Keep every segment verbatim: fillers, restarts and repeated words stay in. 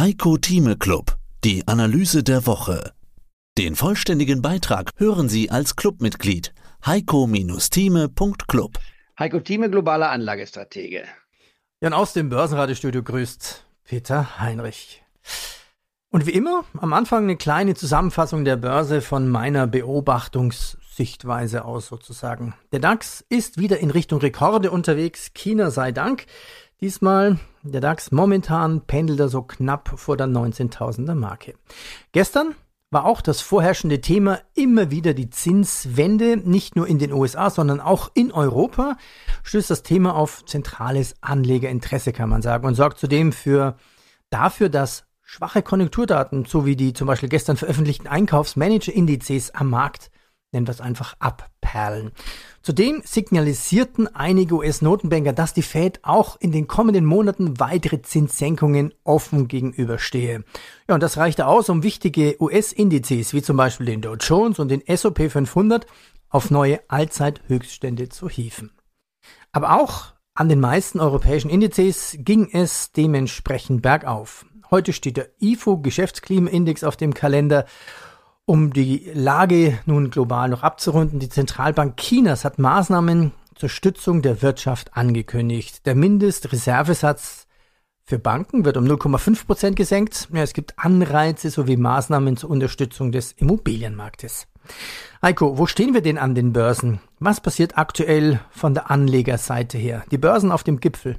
Heiko Thieme Club, die Analyse der Woche. Den vollständigen Beitrag hören Sie als Clubmitglied heiko Thieme Punkt club. Heiko Thieme, globaler Anlagestratege. Ja, und aus dem Börsenradiostudio grüßt Peter Heinrich. Und wie immer, am Anfang eine kleine Zusammenfassung der Börse von meiner Beobachtungssichtweise aus sozusagen. Der DAX ist wieder in Richtung Rekorde unterwegs, China sei Dank. Diesmal der DAX momentan pendelt er so knapp vor der neunzehntausender Marke. Gestern war auch das vorherrschende Thema immer wieder die Zinswende, nicht nur in den U S A, sondern auch in Europa, stößt das Thema auf zentrales Anlegerinteresse, kann man sagen, und sorgt zudem für dafür, dass schwache Konjunkturdaten, so wie die zum Beispiel gestern veröffentlichten Einkaufsmanager-Indizes am Markt, nennen wir es einfach, abperlen. Zudem signalisierten einige U S-Notenbanker, dass die Fed auch in den kommenden Monaten weitere Zinssenkungen offen gegenüberstehe. Ja, und das reichte aus, um wichtige U S-Indizes wie zum Beispiel den Dow Jones und den S und P fünfhundert auf neue Allzeithöchststände zu hieven. Aber auch an den meisten europäischen Indizes ging es dementsprechend bergauf. Heute steht der I F O-Geschäftsklimaindex auf dem Kalender. Um die Lage nun global noch abzurunden, die Zentralbank Chinas hat Maßnahmen zur Stützung der Wirtschaft angekündigt. Der Mindestreservesatz für Banken wird um null Komma fünf Prozent gesenkt. Ja, es gibt Anreize sowie Maßnahmen zur Unterstützung des Immobilienmarktes. Heiko, wo stehen wir denn an den Börsen? Was passiert aktuell von der Anlegerseite her? Die Börsen auf dem Gipfel.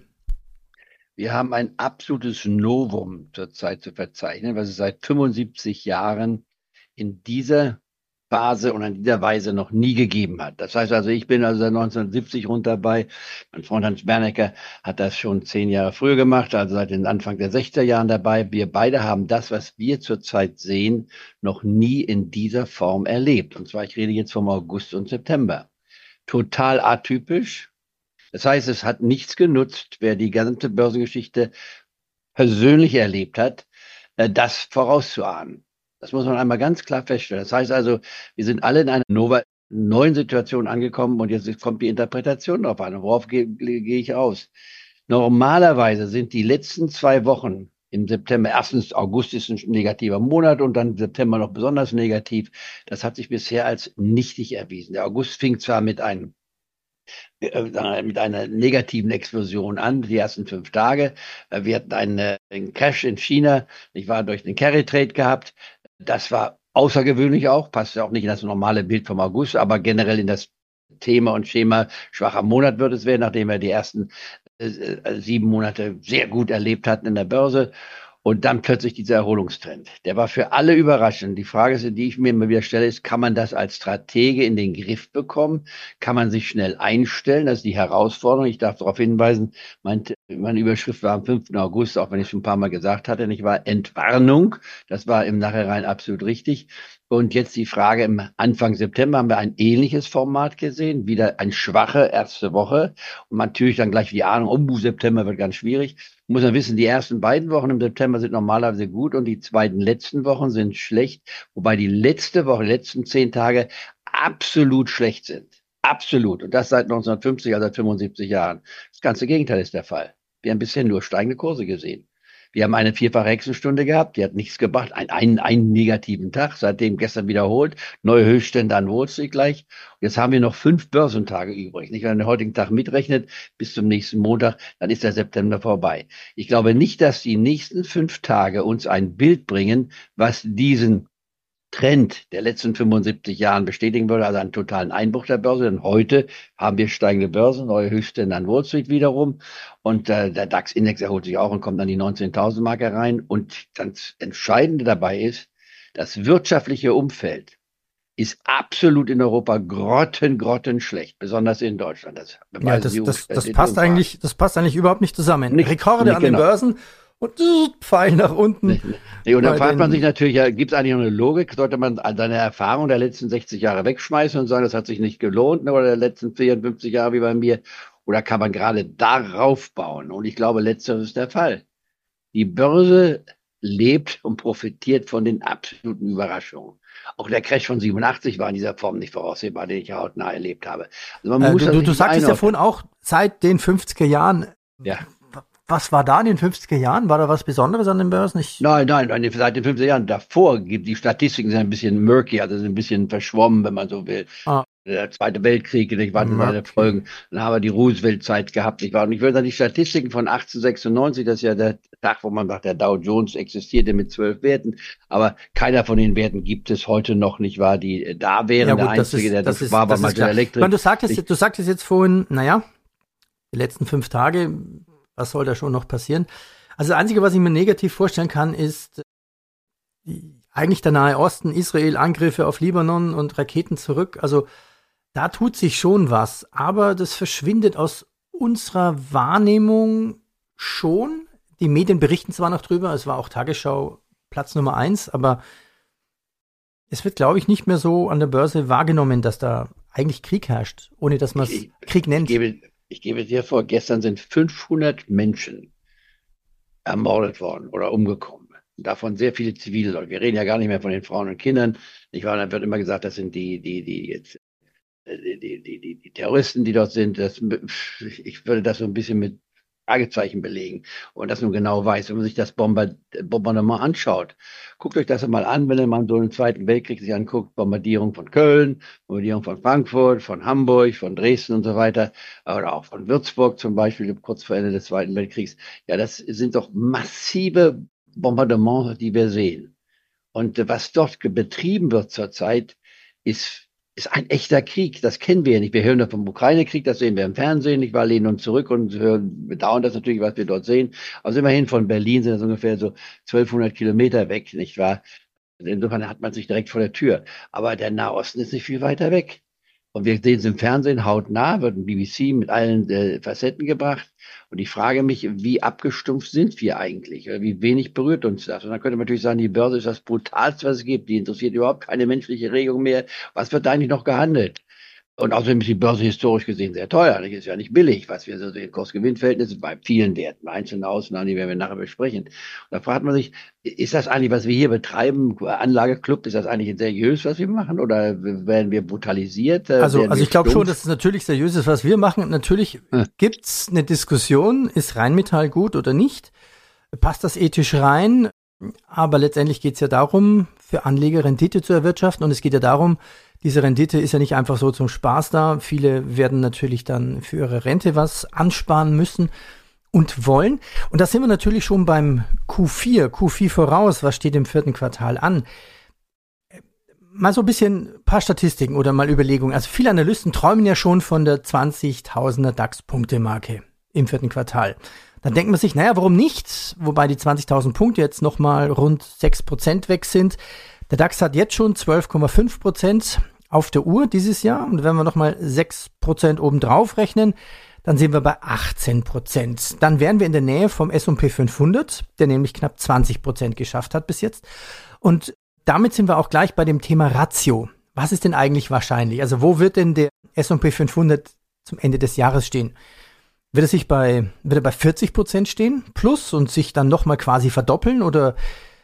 Wir haben ein absolutes Novum zurzeit zu verzeichnen, was es seit fünfundsiebzig Jahren in dieser Phase und in dieser Weise noch nie gegeben hat. Das heißt also, ich bin also seit neunzehnhundertsiebzig rund dabei. Mein Freund Hans Bernecker hat das schon zehn Jahre früher gemacht, also seit den Anfang der sechziger Jahren dabei. Wir beide haben das, was wir zurzeit sehen, noch nie in dieser Form erlebt. Und zwar, ich rede jetzt vom August und September. Total atypisch. Das heißt, es hat nichts genutzt, wer die ganze Börsengeschichte persönlich erlebt hat, das vorauszuahnen. Das muss man einmal ganz klar feststellen. Das heißt also, wir sind alle in einer neuen Situation angekommen und jetzt kommt die Interpretation drauf an. Worauf gehe, gehe ich aus? Normalerweise sind die letzten zwei Wochen im September, erstens August ist ein negativer Monat und dann September noch besonders negativ. Das hat sich bisher als nichtig erwiesen. Der August fing zwar mit einem mit einer negativen Explosion an, die ersten fünf Tage. Wir hatten einen, einen Crash in China, ich war durch den Carry Trade gehabt. Das war außergewöhnlich auch, passt ja auch nicht in das normale Bild vom August, aber generell in das Thema und Schema schwacher Monat wird es werden, nachdem wir die ersten äh, sieben Monate sehr gut erlebt hatten in der Börse. Und dann plötzlich dieser Erholungstrend. Der war für alle überraschend. Die Frage, die ich mir immer wieder stelle, ist, kann man das als Stratege in den Griff bekommen? Kann man sich schnell einstellen? Das ist die Herausforderung. Ich darf darauf hinweisen, mein, meine Überschrift war am fünften August, auch wenn ich es schon ein paar Mal gesagt hatte, nicht wahr? Entwarnung. Das war im Nachhinein absolut richtig. Und jetzt die Frage, im Anfang September haben wir ein ähnliches Format gesehen, wieder eine schwache erste Woche und natürlich dann gleich die Ahnung, oh, September wird ganz schwierig. Muss man wissen, die ersten beiden Wochen im September sind normalerweise gut und die zweiten letzten Wochen sind schlecht, wobei die letzte Woche, die letzten zehn Tage absolut schlecht sind. Absolut. Und das seit neunzehnhundertfünfzig, also seit fünfundsiebzig Jahren. Das ganze Gegenteil ist der Fall. Wir haben bisher nur steigende Kurse gesehen. Wir haben eine vierfache Hexenstunde gehabt, die hat nichts gebracht, einen, einen, einen negativen Tag, seitdem gestern wiederholt, neue Höchststände an Wall Street gleich. Und jetzt haben wir noch fünf Börsentage übrig. Nicht, wenn man den heutigen Tag mitrechnet, bis zum nächsten Montag, dann ist der September vorbei. Ich glaube nicht, dass die nächsten fünf Tage uns ein Bild bringen, was diesen Trend der letzten fünfundsiebzig Jahren bestätigen würde, also einen totalen Einbruch der Börse. Denn heute haben wir steigende Börsen, neue Höchststände an Wall Street wiederum. Und äh, der DAX-Index erholt sich auch und kommt an die neunzehntausend Marke rein. Und das Entscheidende dabei ist, das wirtschaftliche Umfeld ist absolut in Europa grotten, grotten schlecht, besonders in Deutschland. Das, ja, das, das, das, passt eigentlich, das passt eigentlich überhaupt nicht zusammen. Nicht, Rekorde nicht an genau. den Börsen. Und Pfeil nach unten. Nee, nee. Und dann fragt man sich natürlich, ja, gibt es eigentlich noch eine Logik? Sollte man seine Erfahrung der letzten sechzig Jahre wegschmeißen und sagen, das hat sich nicht gelohnt, ne, oder der letzten vierundfünfzig Jahre wie bei mir? Oder kann man gerade darauf bauen? Und ich glaube, letzteres ist der Fall. Die Börse lebt und profitiert von den absoluten Überraschungen. Auch der Crash von siebenundachtzig war in dieser Form nicht voraussehbar, den ich hautnah erlebt habe. Also man äh, muss du du sagtest ja vorhin auch, seit den fünfziger Jahren ja. Was war da in den fünfziger Jahren? War da was Besonderes an den Börsen? Ich Nein, nein, nein, seit den fünfziger Jahren davor gibt die Statistiken sind ein bisschen murky, also sind ein bisschen verschwommen, wenn man so will. Ah. Der Zweite Weltkrieg, ich war in seine Folgen, dann haben wir die Roosevelt-Zeit gehabt, ich war, und ich würde sagen, die Statistiken von achtzehnhundertsechsundneunzig, das ist ja der Tag, wo man sagt, der Dow Jones existierte mit zwölf Werten, aber keiner von den Werten gibt es heute noch nicht, war die da wären, ja, gut, der einzige, ist, der das, das war, war Martin Electric. Meine, du sagtest, ich, du sagtest jetzt vorhin, naja, die letzten fünf Tage, was soll da schon noch passieren? Also das Einzige, was ich mir negativ vorstellen kann, ist eigentlich der Nahe Osten, Israel, Angriffe auf Libanon und Raketen zurück, also da tut sich schon was, aber das verschwindet aus unserer Wahrnehmung schon. Die Medien berichten zwar noch drüber, es war auch Tagesschau Platz Nummer eins, aber es wird, glaube ich, nicht mehr so an der Börse wahrgenommen, dass da eigentlich Krieg herrscht, ohne dass man es Krieg nennt. Ich gebe, ich gebe dir vor, gestern sind fünfhundert Menschen ermordet worden oder umgekommen. Davon sehr viele Zivile. Wir reden ja gar nicht mehr von den Frauen und Kindern. Ich war, dann wird immer gesagt, das sind die, die, die jetzt Die, die, die, die Terroristen, die dort sind, das, ich würde das so ein bisschen mit Fragezeichen belegen und das nun genau weiß, wenn man sich das Bombardement anschaut. Guckt euch das mal an, wenn man so einen Zweiten Weltkrieg sich anguckt, Bombardierung von Köln, Bombardierung von Frankfurt, von Hamburg, von Dresden und so weiter, oder auch von Würzburg zum Beispiel, kurz vor Ende des Zweiten Weltkriegs. Ja, das sind doch massive Bombardements, die wir sehen. Und was dort betrieben wird zurzeit, ist ist ein echter Krieg. Das kennen wir ja nicht. Wir hören da vom Ukraine-Krieg, das sehen wir im Fernsehen. Ich war lehnen uns zurück und hören, bedauern das natürlich, was wir dort sehen. Also immerhin von Berlin sind das ungefähr so zwölfhundert Kilometer weg, nicht wahr? Insofern hat man sich direkt vor der Tür. Aber der Nahosten ist nicht viel weiter weg. Und wir sehen es im Fernsehen hautnah, wird ein B B C mit allen äh, Facetten gebracht. Und ich frage mich, wie abgestumpft sind wir eigentlich? Oder wie wenig berührt uns das? Und dann könnte man natürlich sagen, die Börse ist das Brutalste, was es gibt. Die interessiert überhaupt keine menschliche Regung mehr. Was wird da eigentlich noch gehandelt? Und außerdem ist die Börse historisch gesehen sehr teuer. Das ist ja nicht billig, was wir so sehen. Kurs-Gewinn-Verhältnisse bei vielen Werten, einzelne Ausnahmen, die werden wir nachher besprechen. Und da fragt man sich, ist das eigentlich, was wir hier betreiben, Anlageclub, ist das eigentlich seriös, was wir machen? Oder werden wir brutalisiert? Also, also ich glaube schon, dass es natürlich seriös ist, was wir machen. Natürlich hm. gibt's eine Diskussion, ist Rheinmetall gut oder nicht? Passt das ethisch rein? Aber letztendlich geht's ja darum, für Anleger Rendite zu erwirtschaften. Und es geht ja darum, diese Rendite ist ja nicht einfach so zum Spaß da. Viele werden natürlich dann für ihre Rente was ansparen müssen und wollen. Und da sind wir natürlich schon beim Q vier. Q vier voraus, was steht im vierten Quartal an? Mal so ein bisschen ein paar Statistiken oder mal Überlegungen. Also viele Analysten träumen ja schon von der zwanzigtausender DAX-Punkte-Marke im vierten Quartal. Dann denkt man sich, naja, warum nicht? Wobei die zwanzigtausend Punkte jetzt nochmal rund sechs Prozent weg sind. Der DAX hat jetzt schon zwölf Komma fünf Prozent auf der Uhr dieses Jahr. Und wenn wir nochmal sechs Prozent obendrauf rechnen, dann sind wir bei achtzehn Prozent. Dann wären wir in der Nähe vom S und P fünfhundert, der nämlich knapp zwanzig Prozent geschafft hat bis jetzt. Und damit sind wir auch gleich bei dem Thema Ratio. Was ist denn eigentlich wahrscheinlich? Also wo wird denn der S und P fünfhundert zum Ende des Jahres stehen? Wird er sich bei, wird er bei vierzig Prozent stehen plus und sich dann nochmal quasi verdoppeln oder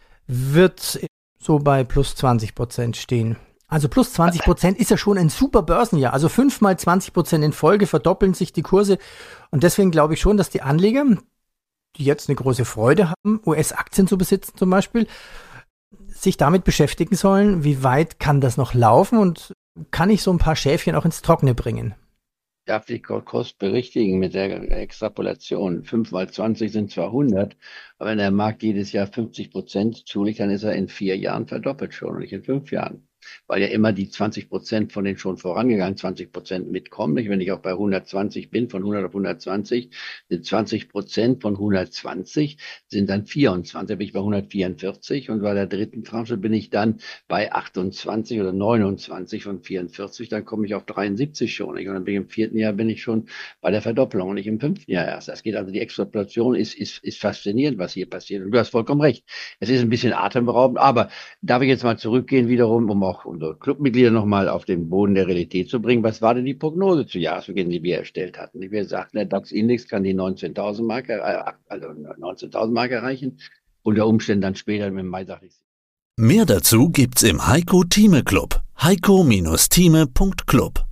wird so bei plus zwanzig Prozent stehen? Also plus zwanzig Prozent ist ja schon ein super Börsenjahr. Also fünfmal zwanzig Prozent in Folge verdoppeln sich die Kurse. Und deswegen glaube ich schon, dass die Anleger, die jetzt eine große Freude haben, U S-Aktien zu besitzen zum Beispiel, sich damit beschäftigen sollen, wie weit kann das noch laufen und kann ich so ein paar Schäfchen auch ins Trockene bringen? Darf ich Kurs berichtigen mit der Extrapolation? fünf mal zwanzig sind zwar hundert, aber wenn der Markt jedes Jahr fünfzig Prozent zulegt, dann ist er in vier Jahren verdoppelt schon und nicht in fünf Jahren. Weil ja immer die zwanzig Prozent von den schon vorangegangenen zwanzig Prozent mitkommen. Wenn ich auch bei hundertzwanzig bin, von hundert auf hundertzwanzig, sind zwanzig Prozent von hundertzwanzig, sind dann vierundzwanzig, da bin ich bei hundertvierundvierzig und bei der dritten Tranche bin ich dann bei achtundzwanzig oder neunundzwanzig von vierundvierzig, dann komme ich auf dreiundsiebzig schon. Und dann bin ich im vierten Jahr bin ich schon bei der Verdopplung und nicht im fünften Jahr erst. Das geht also, die Extrapolation ist, ist, ist faszinierend, was hier passiert. Und du hast vollkommen recht. Es ist ein bisschen atemberaubend, aber darf ich jetzt mal zurückgehen wiederum, um auch unsere Clubmitglieder nochmal auf den Boden der Realität zu bringen. Was war denn die Prognose zu Jahresbeginn, die wir erstellt hatten? Wir sagten, der DAX-Index kann die neunzehntausend Marke, also neunzehntausend Marke erreichen. Unter Umständen dann später im Mai, dachte ich. Mehr dazu gibt's im Heiko Thieme Club. heiko Bindestrich Thieme Punkt Club